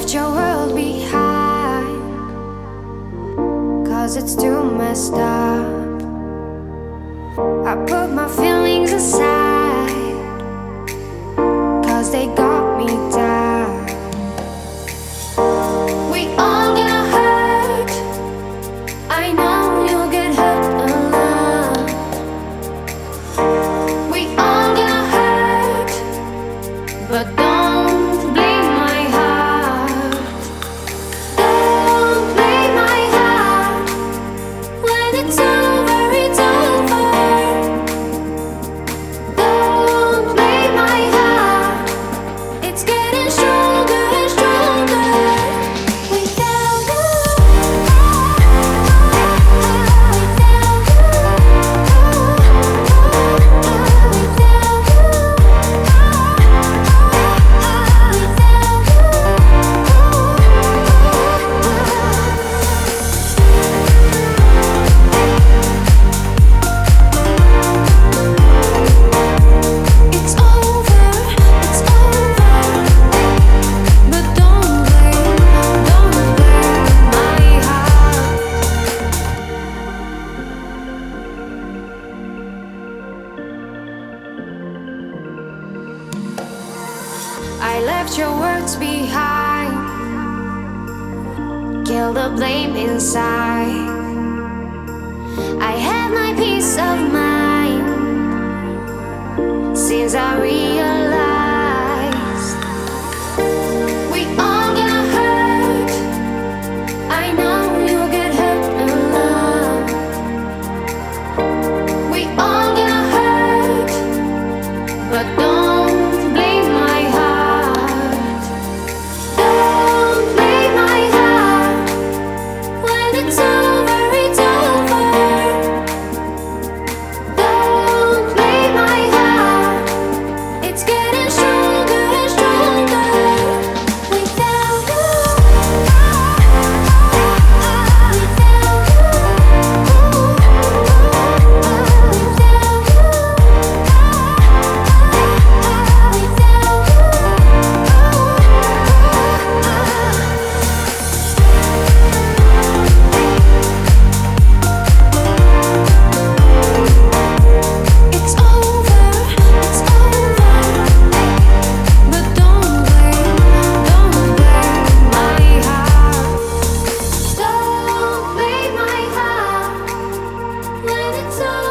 left your world behind, 'cause it's too messed up. I put my feelings aside, 'cause they got me down. We all gonna hurt, I know you'll get hurt alone. We all gonna hurt, but don't blame my heart. Don't blame my heart. When it's over, it's over. Don't blame my heart. It's getting stronger and stronger without you. It's over, but don't blame my heart. I left your words behind, kill the blame inside. I have my peace of mind since I realized we all gonna hurt. I know you'll get hurt alone. We all gonna hurt, but don't blame my heart. Don't blame my heart. When it's over, it's over. Don't blame my heart. It's getting stronger and stronger without you. It's over, but don't blame my heart. Don't blame my heart when it's over.